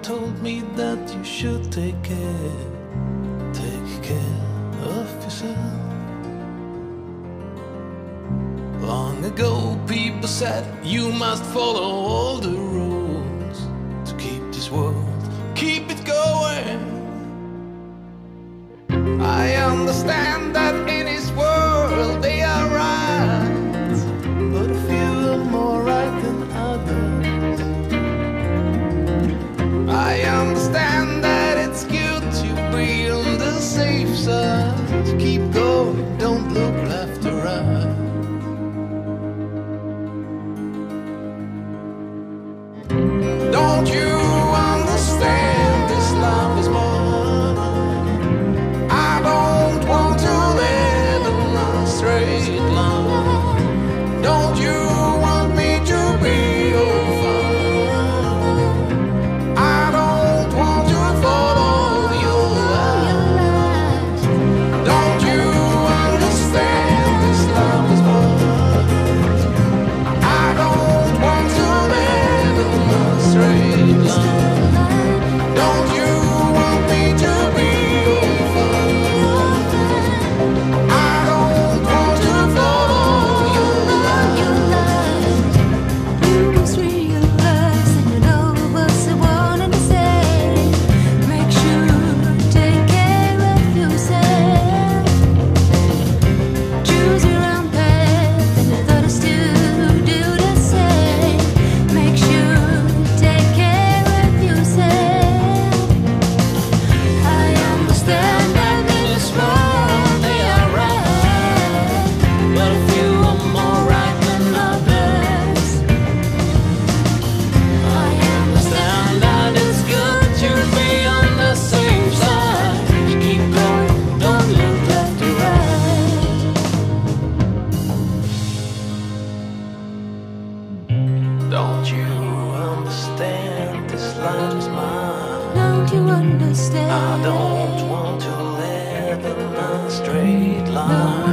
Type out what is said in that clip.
told me that you should take care of yourself. Long ago people said you must follow all the rules to keep this world, keep it going. I understand that in this world they are right, but a few are more right than others. I understand that it's good to be on the safe side, to keep going, don't look left or right. Don't you understand this love is mine? I don't want to live in a straight line. Don't you want me to be your fine? I don't want to follow your lies. Don't you understand this love is mine? I don't want to live in a straight line. Don't you want me to be your fine? I don't want to follow your lies. You must realize that you know what I wanted to say. Make sure you take care of yourself. Choose your own path, and others still do the same. Make sure you take care of yourself. I understand that in this world they are right, but a few are more right than others. I understand that it's good to be on the same side. Keep going, don't look left or right. Don't you understand this life is mine? Don't you understand? I don't want to live in a straight line.